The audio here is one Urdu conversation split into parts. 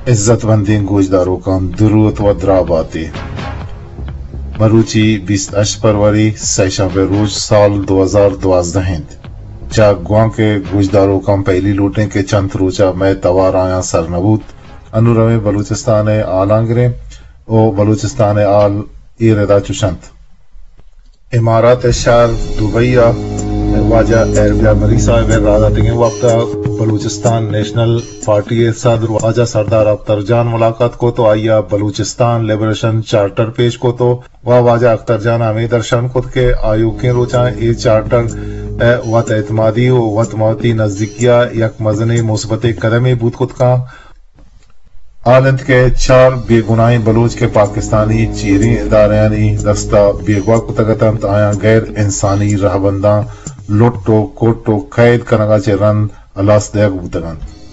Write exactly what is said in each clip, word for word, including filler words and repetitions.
عزت مندین گوجداروں کا درود و دراباتی مروچی بیس اش فروری سیشنبے روز سال دو ہزار دوازدہ ہند چا گواں کے گوجداروں کا پہلی لوٹیں کے چند روچا میں توار آیا سرنبوت انورم بلوچستان آل آنگرے او بلوچستان آل ایردا چشنت امارات شہر دبئی واجہ ایربیا مری صاحب رادا ٹنگے وقت بلوچستان نیشنل پارٹی صدر واجہ سردار اختر جان ملاقات کو تو آئیا بلوچستان لیبریشن چارٹر پیش کو تو وا واجہ اختر جان ہمیں درشن خود کے آیو کے روچا یہ چارٹر وط اعتمادی و وط موتی نزدیکیا یک مزنی مثبت قدمی بود خود کا آلند کے چار بے گناہ بلوچ کے پاکستانی چیری اداریانی دستہ بیگوا کتگتنت آیا غیر انسانی رہبنداں لوٹو کوٹو قید کنگا چے رن الاس دیگ بوتگان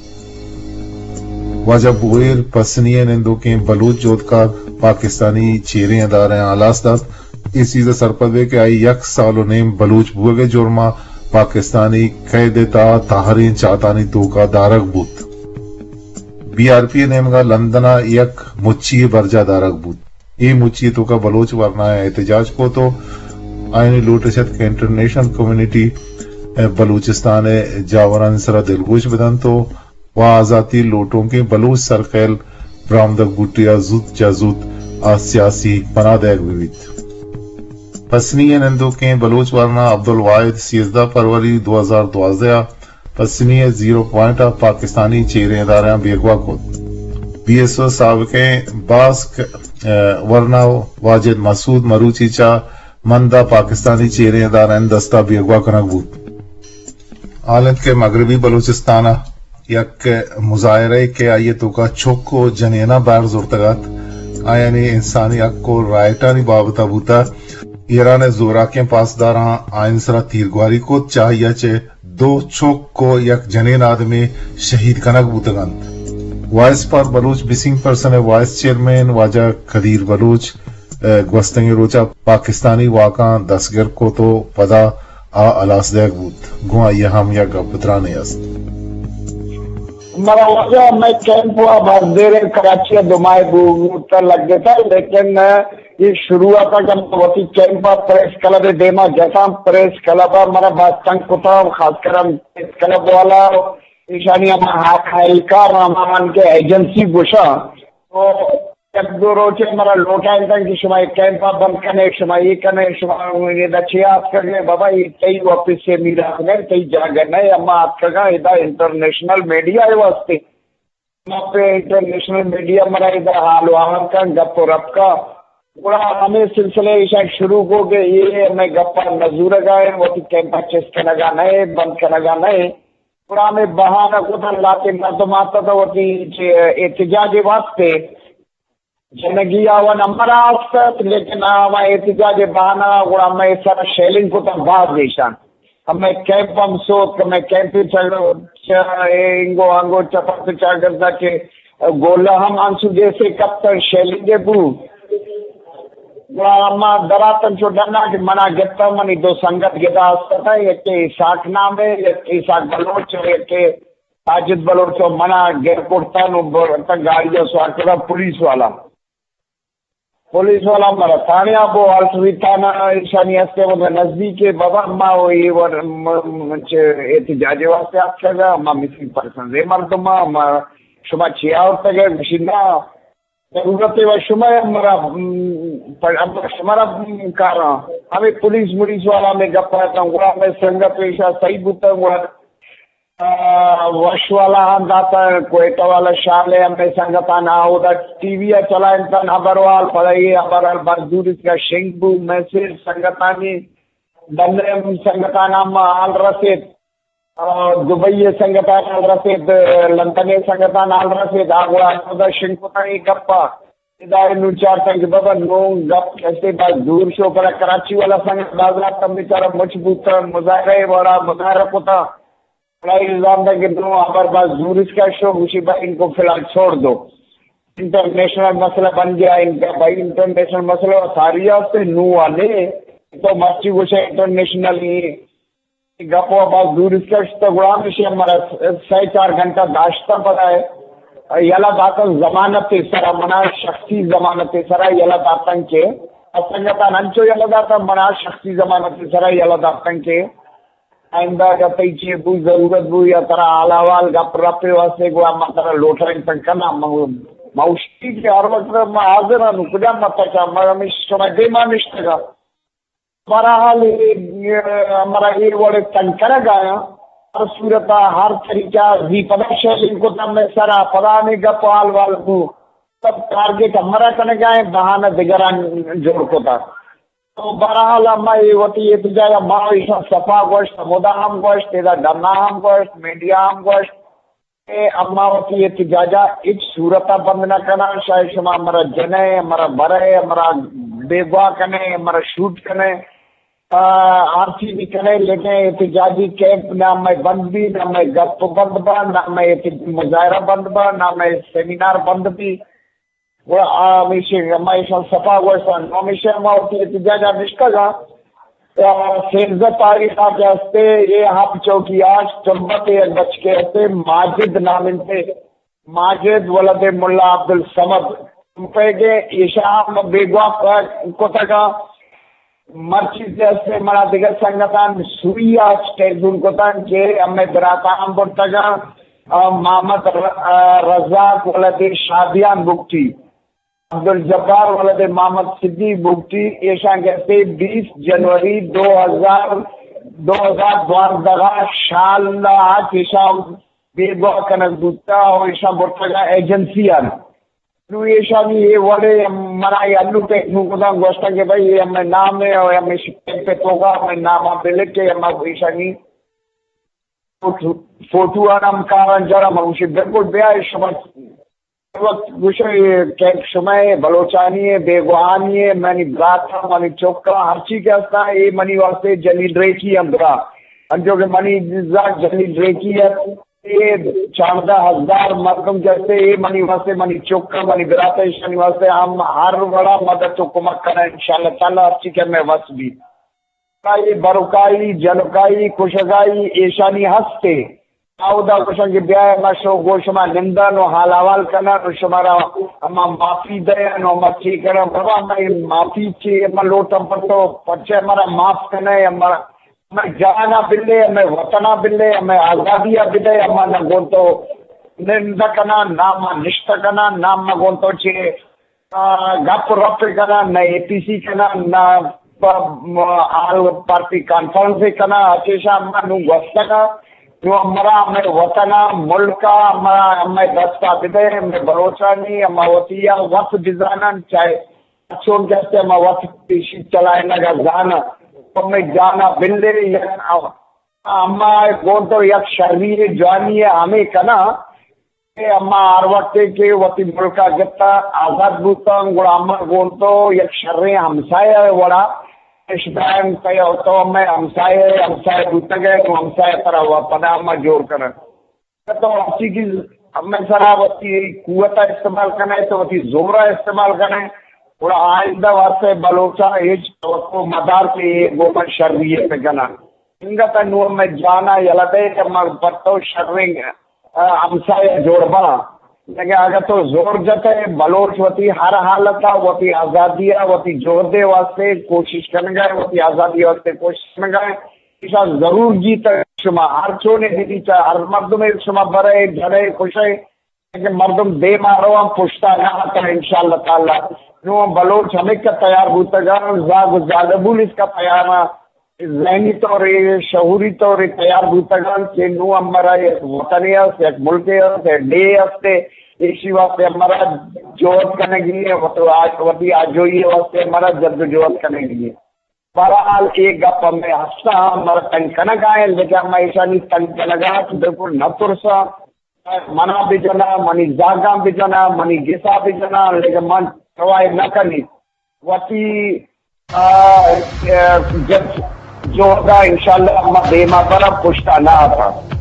واجب بغیر پسنیے نندو کے بلوچ جوت کا پاکستانی چیری ادارے الاس دات اس چیز سرپدے کے آئی یک سالو نیم بلوچ بوگے جرما پاکستانی قید تا تاہرین چاہتانی تو کا دارک بوت بی آر پی نیم کا لندنا یک مچی برجا دارک بوت ای مچی تو کا بلوچ ورنہ احتجاج کو تو آئینی لوٹشت کے انٹرنیشنل کمیونٹی بلوچستان جاوران سرا دلگوش بدن تو وہ آزادی لوٹوں کے بلوچ سرخیل برامدک بوٹیا زود جازود آ سیاسی پناہ دیگ بیویت پسنی نندو کے بلوچ ورنہ عبدالواحد سیزدہ فروری دو ہزار دوازدہ پسنی زیرو پوائنٹ پاکستانی چیرے اداریاں بیگوا کو بی ایس او سابقے باسک ورنہ واجد مسعود مروچی چا مندہ پاکستانی چیرے ادارین دستہ بیگوا کنک بود آلند کے مغربی بلوچستانہ یک مظاہرے کے آئیے تو کا چھوک کو جنینہ بار زورتگات آئینی انسانی حق کو رائٹانی بابتا بوتا ایران زورا کے پاسداراں آئین سرا تیرگواری کو چاہیا چے دو چھوک کو یک جنین آدمی شہید کنک بوتگانت voice for Baloch missing persons vice chairman واجہ قدیر بلوچ گوستنگ روچا پاکستانی واقعہ دستگر کو تو پدا آ الاس دیگ بود گوہ یہ ہم یا گپترانے است مرا وجہ میں کیمپ ہوا بہت دیر کراچی دمائے بوتا لگ گیا تھا لیکن یہ شروع تھا جب وہی کیمپ پریس کلب دیما جیسا پریس کلب مرا بات تنگ کو تھا خاص کر ہم پریس کلب والا ایشانی ہم ہائی کار ہمان کے ایجنسی گوشا تو جب دو روچے مرا لوٹا انتا کہ شما ایک کیمپا بند کنے شما یہ کنے شما یہ دا چھ آت کرنے بابا یہ کئی واپس سے میرا گئے کئی جاگہ نئے اما آت کرگا یہ دا انٹرنیشنل میڈیا ہے واسطے اما پہ انٹرنیشنل میڈیا مرا یہ دا حال وہاں کا گپ و رب کا بڑا ہمیں سلسلے عشاق شروع ہو گئے یہ ہمیں گپا نظور گئے وہ کیمپا چیس کنگا نئے بند کنگا نئے بڑا ہمیں بہانہ کو تھا لاتے مردم آتا تھا وہ احتجاج واسطے زندگی آوان امرا آفت لیکن آوان احتجاج بہانا گوڑا میں سارا شیلنگ کو تم باز دیشان ہمیں کیمپ ہم سوت ہمیں کیمپی انگو انگو چپا سے چاہ کرتا کہ گولا ہم انسو جیسے کب تر شیلنگ بو گوڑا ہما دراتن چھو ڈرنا کہ منا گتا منی دو سنگت گتا آستا تھا یک کہ عیساق نام ہے یک کہ عیساق بلوچ ہے یک کہ تاجد بلوچ ہو منا گر پڑتا نو برتا گاڑی سوار کرتا پولیس والا پولیس والا مرا تھانے آپ وہ آلسوی تھانا ایشانی ہستے وہ نزدیک بابا اما ہوئی وہ احتجاج واسطے آپ کرگا اما مسنگ پرسن زی مردم اما شما چیا ہوتا گئے مشینہ ضرورت ہے شما مرا شما را کارا ہمیں پولیس مریس والا میں گپ پاتا ہوں گوڑا میں سنگا پیشا صحیح بوتا ہوں گوڑا وش والا ہم داتا ہے کوئٹا والا شال ہے ہمیں سنگتانا ہوتا ٹی وی چلا انسان حبروال پڑھائیے حبروال بردور اس کا شنگبو میسر سنگتانی دندرم سنگتانا آل رسید دبئی سنگتان آل رسید لندن سنگتان آل رسید آگوڑا ہوتا شنگتانی گپا ادارے نو چار تنگ بابا نو گپ کیسے بعد دور شو پر کراچی والا سنگت بازرات تم بیچارہ مجبوط مظاہرے وارا مظاہرہ ہوتا الزام تھا کہ دو ہمارے پاس زورش کا شو اسی بھائی ان کو فی الحال چھوڑ دو انٹرنیشنل مسئلہ بن گیا ان کا بھائی انٹرنیشنل مسئلہ ساری سے نو والے تو مسجد کو انٹرنیشنل گپو بس دور اس کا غلام سے ہمارا سہ چار گھنٹہ داشتہ پڑا ہے یلا داتن ضمانت سرا منا شخصی ضمانت سرا یلا داتن کے اسنگتا ننچو یلا داتن منا شخصی ضمانت سرا یلا داتن کے آئندہ گتی چی بو ضرورت بو یا ترا آلاوال گپ رپے واسے گو اما ترا لوٹرنگ تنکنا موشتی کے ہر وقت میں حاضر ہوں کجا مطا میں شما دیما نشتگا بہرحال ہمارا یہ وڑے تنکنا گایا ہر صورتا ہر طریقہ زی پدا شیل کو تم میں سرا پدا نہیں گپ آل وال کو سب ٹارگیٹ ہمارا کنے گائے بہانہ دگران جوڑ کو تھا تو بہرحال اما یہ ہوتی ہے تجایا ماں ایسا صفا گوشت مدا ہم گوشت تیرا ڈرنا ہم گوشت میڈیا ہم گوشت اما ہوتی ہے تجاجا ایک صورتہ بند نہ کرنا شاید شما ہمارا جنے ہمارا برے ہمارا بے گواہ کنے ہمارا شوٹ کنے ہر چیز کرے لیکن احتجاجی کیمپ نہ میں بند بھی نہ میں گپ بند با نہ میں مظاہرہ بند با نہ میں سیمینار بند بھی وہ ہمیشہ صفا ہوا ہمیشہ ہم ہوتی احتجاج نشکا گا سیلز تاریخ کے ہستے یہ ہپ چوکی آج چمبت بچ کے ہستے ماجد نامن سے ماجد ولد ملا عبد الصمد پہ گے ایشام بیگوا کو تکا مرچی سے مرا دیگر سنگتان سوریا اسٹیزن کو تن کے ہمیں براتان بڑھتگا محمد رزاق ولد شادیان بکتی عبد الجبار ولد محمد صدیق بکتی ایشان کہتے بیس جنوری دو ہزار دو ہزار دواردگا شال آج ایشان بیگوا کنک دوتا اور ایشان بڑھتگا ایجنسیان نو ایشانی یہ وڑے مرائی انو پہ نو کدا گوشتا کہ بھائی یہ ہمیں نام ہے اور ہمیں شکل پہ توگا ہمیں نام آپ لکھ کے ہمیں ایشانی فوٹو آنام کاران جارا موشی بالکل بیا ہے شما وقت گوشے کیک شما ہے بلوچانی ہے بیگوانی ہے منی براتا منی چوکا ہر چی کے ہستا ہے یہ منی واسطے جلیل ریکی اندرا انجو کہ منی جلیل ریکی ہے یہ چاندہ ہزار مردم جیسے یہ منی واسطے منی چوکا منی براتا ایشانی واسطے ہم ہر بڑا مدد حکومت کریں انشاءاللہ تعالی اچھی کہ میں وس بھی یہ برکائی جلکائی خوشگائی ایشانی ہستے آؤدا کشن کے بیائے ما شو گوشما نندن و حال حوال کرنا و شمارا اما معافی دے نو مچی کرنا بابا میں معافی چی اما لوٹم پرتو پچھے ہمارا معاف کرنا ہے ہمارا میں جانا بلے میں وطنہ بلے میں آزادیہ بلے اما نہ گونتو نندہ کنا ناما نشتہ کنا ناما گونتو چھے گپ رپ کنا نہ اے پی سی کنا نہ آل پارٹی کانفرنس کنا اچھا اما نو گوستا کا نو ہمارا ہمیں وطنہ ملکہ ہمارا ہمیں دستا بلے ہمیں بلوچانی ہمیں وطیہ وقت بزانا چاہے اچھون کہتے ہمیں وقت پیشی چلائے لگا زانا میں جانا بلے اما کون تو یک شریر جوانی ہے ہمیں کنا اما ہر وقت کے وقتی ملکہ گتا آزاد بوتا گوڑا اما کون تو یک شریر ہمسائے ہے وڑا اس ٹائم کہے تو میں ہمسائے ہمسائے بوتا گئے تو ہمسائے پر ہوا پدا اما جوڑ کرن تو اسی کی ہمیں سرا وقتی قوتہ استعمال کرنا ہے تو وقتی زورہ استعمال کرنا ہے اور آئندہ واسطے بلوچا ایج کو مدار کے گومن شرریے پہ گنا انگا تا نور میں جانا یلتے کہ میں بطو شررنگ ہمسائے جوڑ بنا لیکن اگر تو زور جاتے بلوچ ہوتی ہر حالتا ہوتی آزادیہ ہوتی جوڑ دے واسطے کوشش کرنے گئے ہوتی آزادی واسطے کوشش کرنے گئے ایسا ضرور جیتا شما ہر چونے دیتی چاہ ہر مردم شما برے جھڑے خوشے لیکن مردم دے مارو ہم پشتا نہ آتا انشاءاللہ تعالی نو بلوچ ہمیں کا تیار ہوتا گا زاگ زاگبول اس کا تیار ذہنی طور شعوری طور تیار ہوتا گا کہ نو ہمارا وطنی ہے ایک ملک ہے ڈے ہستے اسی واسطے ہمارا جوہد کرنے کے لیے وطی آجوئی واسطے ہمارا جد جوہد کرنے کے لیے بہرحال ایک گپ ہمیں ہستا ہمارا تنکنک آئے لیکن ہمیں ایسا نہیں تنکنک آئے تو بالکل نہ ترسا منا بھی جنا منی زاگاں بھی جنا منی گسا بھی جنا لیکن من سوائے نہ کرنی وقتی جب جو ہوگا انشاءاللہ ہم دیما برا پشتا نہ آتا